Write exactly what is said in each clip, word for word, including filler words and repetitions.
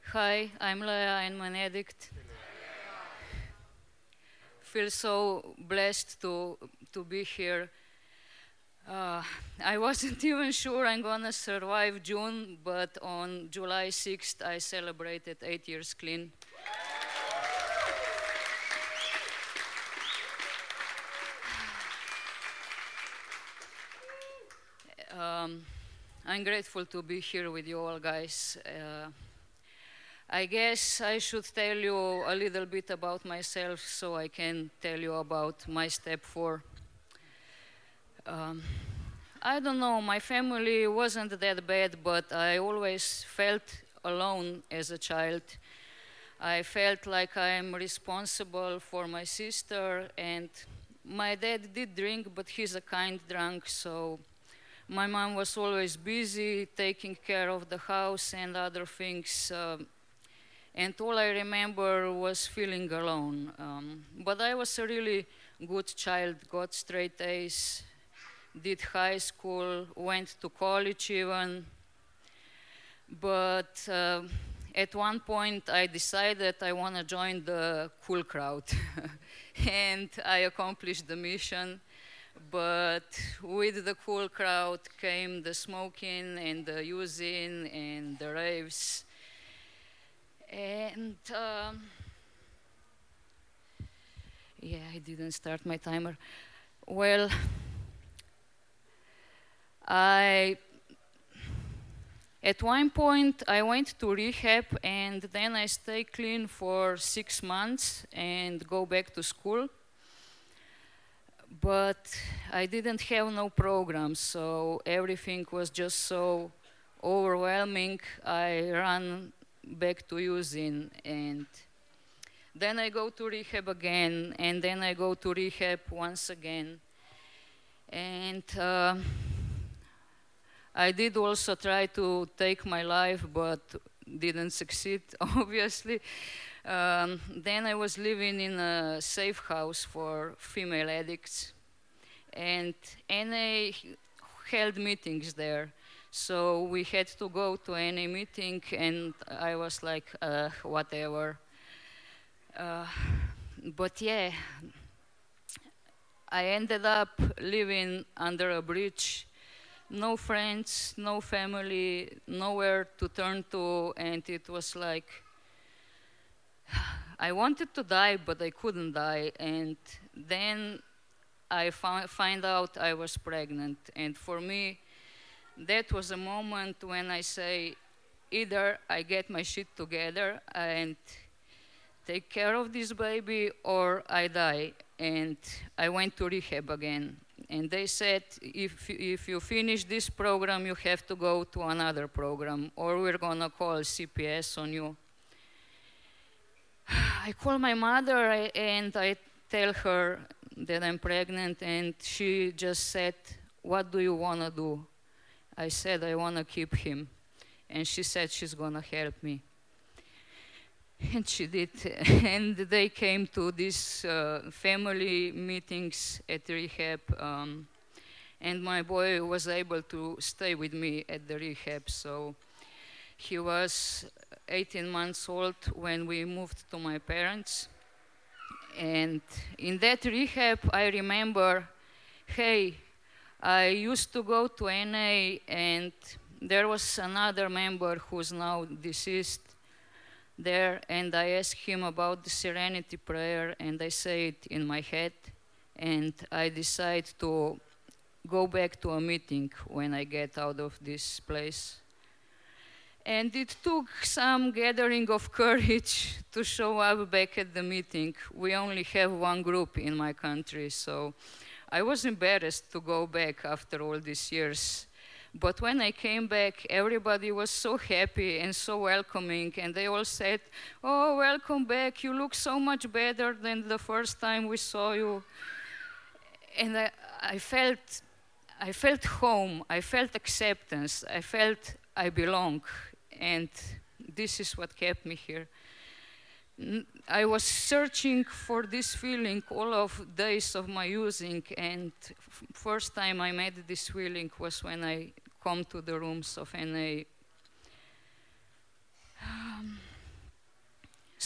Hi, I'm Leah. I'm an addict. Feel so blessed to to be here. Uh, I wasn't even sure I'm gonna survive June, but on July sixth I celebrated eight years clean. Um, I'm grateful to be here with you all, guys. Uh, I guess I should tell you a little bit about myself so I can tell you about my step four. Um, I don't know, my family wasn't that bad, but I always felt alone as a child. I felt like I'm responsible for my sister, and my dad did drink, but he's a kind drunk, so my mom was always busy taking care of the house and other things. Um, and all I remember was feeling alone. Um, but I was a really good child, got straight A's, did high school, went to college even. But uh, at one point I decided I want to join the cool crowd. And I accomplished the mission. But with the cool crowd came the smoking and the using and the raves. And um, yeah, I didn't start my timer. Well, I at one point I went to rehab, and then I stayed clean for six months and go back to school. But I didn't have no program, so everything was just so overwhelming. I ran back to using, and then I go to rehab again, and then I go to rehab once again. And uh, I did also try to take my life, but didn't succeed, obviously. Um, then I was living in a safe house for female addicts, and N A held meetings there. So we had to go to N A meeting, and I was like, uh, whatever. Uh, but yeah, I ended up living under a bridge. No friends, no family, nowhere to turn to, and it was like, I wanted to die, but I couldn't die. And then I found, find out I was pregnant. And for me, that was a moment when I say, either I get my shit together and take care of this baby, or I die. And I went to rehab again. And they said, if, if you finish this program, you have to go to another program, or we're gonna call C P S on you. I call my mother and I tell her that I'm pregnant, and she just said, what do you wanna do? I said, I wanna keep him. And she said she's gonna help me. And she did. And they came to these uh, family meetings at rehab. Um, and my boy was able to stay with me at the rehab. So he was eighteen months old when we moved to my parents. And in that rehab, I remember, hey, I used to go to N A, and there was another member who's now deceased there, and I asked him about the Serenity Prayer, and I say it in my head, and I decide to go back to a meeting when I get out of this place. And it took some gathering of courage to show up back at the meeting. We only have one group in my country, so I was embarrassed to go back after all these years. But when I came back, everybody was so happy and so welcoming, and they all said, oh, welcome back, you look so much better than the first time we saw you. And I, I felt, I felt home, I felt acceptance, I felt I belong, and this is what kept me here. I was searching for this feeling all of days of my using, and first time I met this feeling was when I come to the rooms of N A. Um,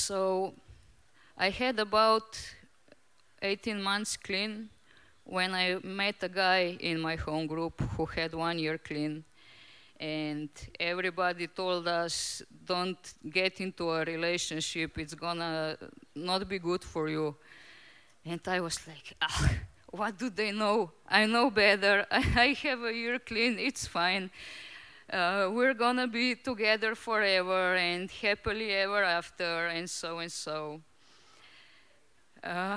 So I had about eighteen months clean when I met a guy in my home group who had one year clean. And everybody told us, don't get into a relationship, it's gonna not be good for you. And I was like, ah, what do they know? I know better. I have a year clean, it's fine. Uh, we're gonna be together forever and happily ever after, and so and so. Uh,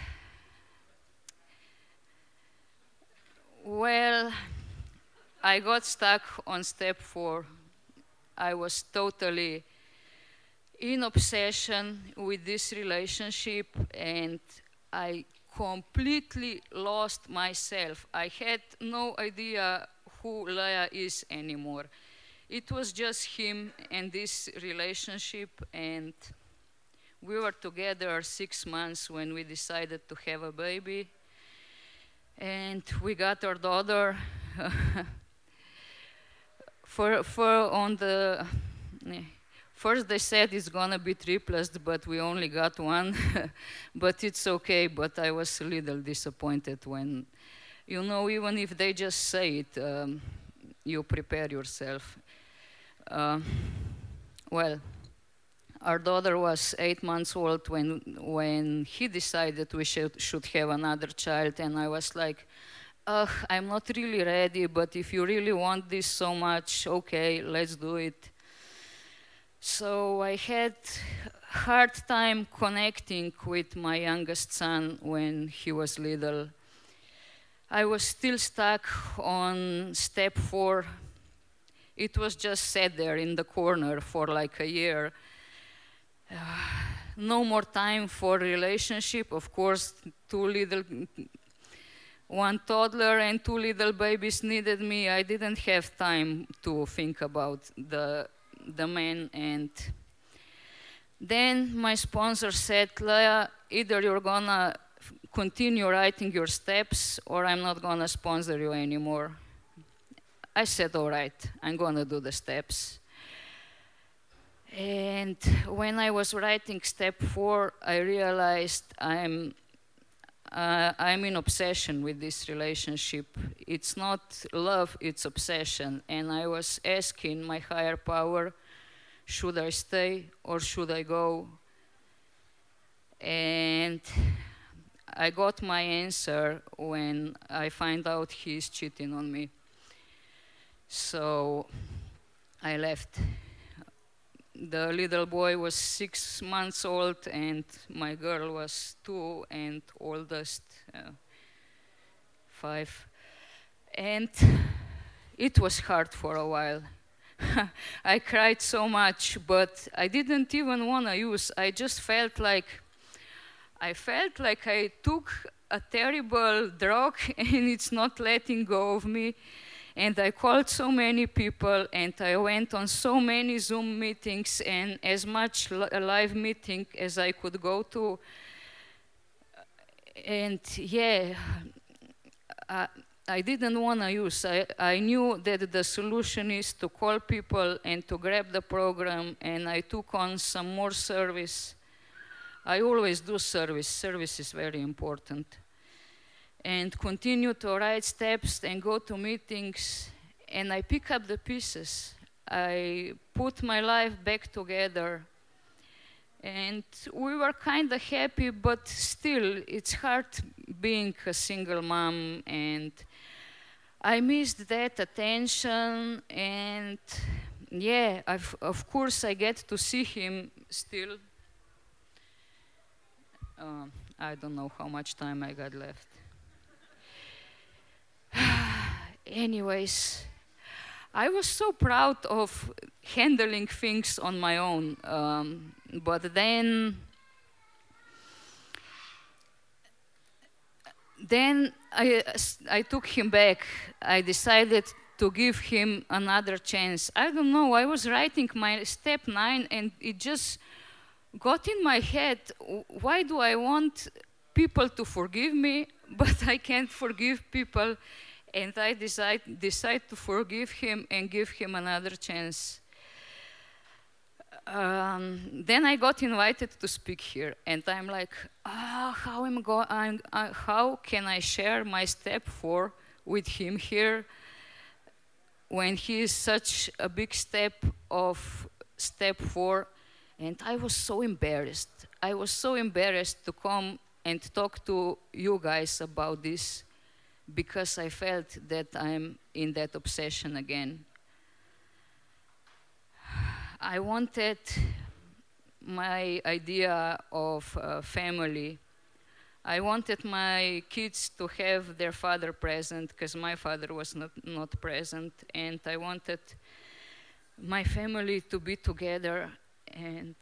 well, I got stuck on step four. I was totally in obsession with this relationship, and I completely lost myself. I had no idea who Leah is anymore. It was just him and this relationship, and we were together six months when we decided to have a baby, and we got our daughter. For, for on the, first they said it's gonna be triplets, but we only got one, but it's okay, but I was a little disappointed when, you know, even if they just say it, um, you prepare yourself. Uh, well, our daughter was eight months old when, when he decided we should, should have another child, and I was like, Ugh, I'm not really ready, but if you really want this so much, okay, let's do it. So I had hard time connecting with my youngest son when he was little. I was still stuck on step four. It was just sat there in the corner for like a year. Uh, no more time for relationship, of course, two little One toddler and two little babies needed me. I didn't have time to think about the, the man. And then my sponsor said, Leah, either you're gonna continue writing your steps or I'm not gonna sponsor you anymore. I said, all right, I'm gonna do the steps. And when I was writing step four, I realized I'm Uh, I'm in obsession with this relationship. It's not love, it's obsession. And I was asking my higher power, should I stay or should I go? And I got my answer when I find out he's cheating on me. So I left. The little boy was six months old and my girl was two and oldest uh, five. And it was hard for a while. I cried so much, but I didn't even want to use. I just felt like, I felt like I took a terrible drug and it's not letting go of me. And I called so many people, and I went on so many Zoom meetings and as much li live meeting as I could go to. And yeah, I, I didn't want to use. I, I knew that the solution is to call people and to grab the program, and I took on some more service. I always do service. Service is very important. And continue to write steps and go to meetings, and I pick up the pieces. I put my life back together, and we were kind of happy, but still, it's hard being a single mom, and I missed that attention, and yeah, I've, of course, I get to see him still. Uh, I don't know how much time I got left. Anyways, I was so proud of handling things on my own, um, but then, then I, I took him back. I decided to give him another chance. I don't know, I was writing my step nine and it just got in my head, why do I want people to forgive me, but I can't forgive people? And I decide, decide to forgive him and give him another chance. Um, then I got invited to speak here, and I'm like, ah, how am go- I'm, uh, how can I share my step four with him here when he is such a big step of step four? And I was so embarrassed. I was so embarrassed to come and talk to you guys about this because I felt that I'm in that obsession again. I wanted my idea of uh, family. I wanted my kids to have their father present because my father was not, not present, and I wanted my family to be together, and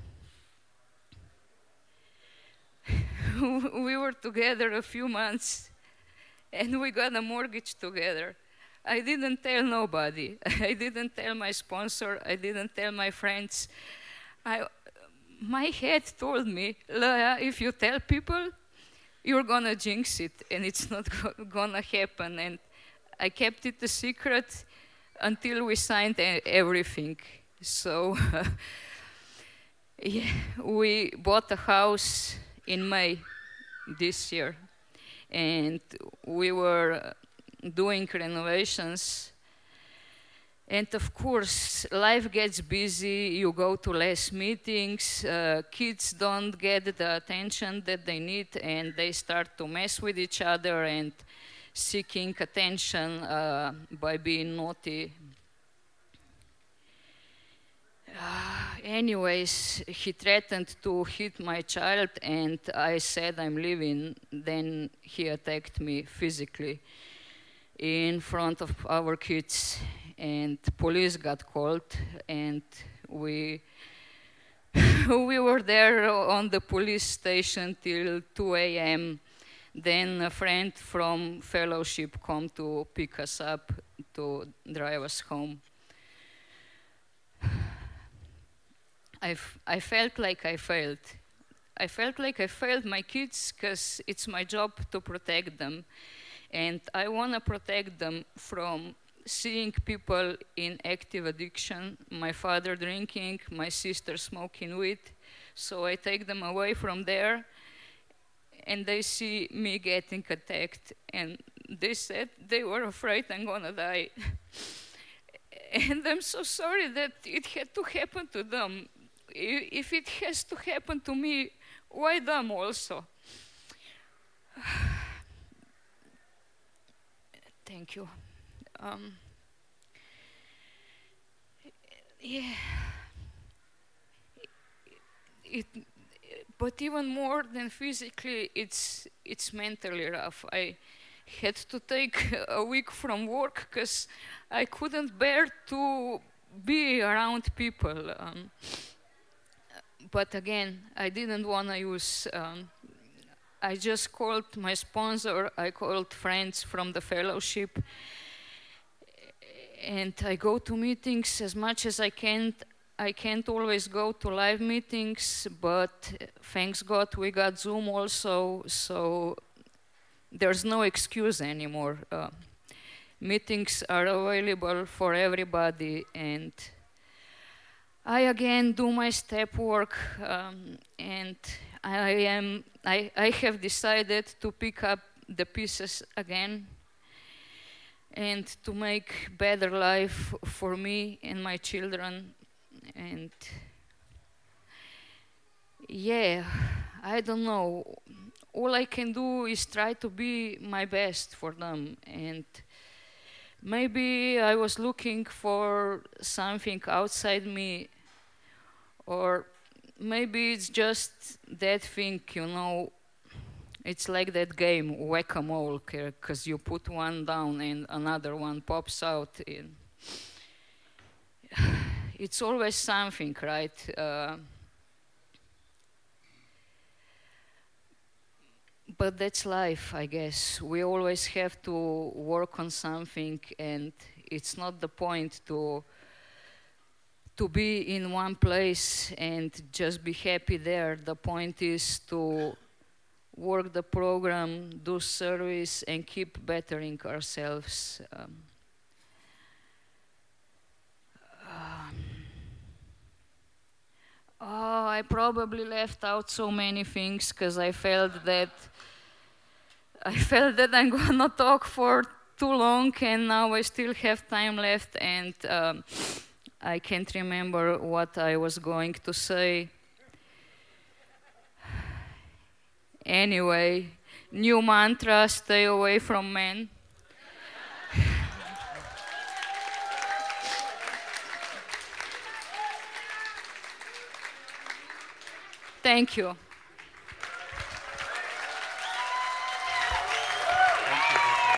we were together a few months and we got a mortgage together. I didn't tell nobody. I didn't tell my sponsor. I didn't tell my friends. I, my head told me, Leah, if you tell people, you're gonna jinx it and it's not go- gonna happen. And I kept it a secret until we signed e- everything. So yeah, we bought a house in May this year, and we were doing renovations. And of course, life gets busy, you go to less meetings, uh, kids don't get the attention that they need, and they start to mess with each other and seeking attention uh, by being naughty. Uh, anyways, he threatened to hit my child, and I said I'm leaving. Then he attacked me physically in front of our kids, and police got called, and we we were there on the police station till two a m Then a friend from fellowship come to pick us up to drive us home. I, f- I felt like I failed. I felt like I failed my kids because it's my job to protect them. And I want to protect them from seeing people in active addiction, my father drinking, my sister smoking weed. So I take them away from there, and they see me getting attacked. And they said they were afraid I'm gonna die. And I'm so sorry that it had to happen to them. If it has to happen to me, why them also? Thank you. Um, yeah. It, but even more than physically, it's it's mentally rough. I had to take a week from work because I couldn't bear to be around people. Um, but again, I didn't want to use. Um, I just called my sponsor. I called friends from the fellowship, and I go to meetings as much as I can. I can't always go to live meetings, but thanks God we got Zoom also, so there's no excuse anymore. Uh, meetings are available for everybody, and I again do my step work, um, and I am I, I have decided to pick up the pieces again and to make better life for me and my children. And yeah, I don't know. All I can do is try to be my best for them. And maybe I was looking for something outside me, or maybe it's just that thing, you know. It's like that game, whack-a-mole, because you put one down and another one pops out. In. It's always something, right? Uh, but that's life, I guess. We always have to work on something, and it's not the point to to be in one place and just be happy there. The point is to work the program, do service, and keep bettering ourselves. Um, um, probably left out so many things because I felt that I felt that I'm gonna talk for too long, and now I still have time left, and um, I can't remember what I was going to say. Anyway, new mantra: stay away from men. Thank you.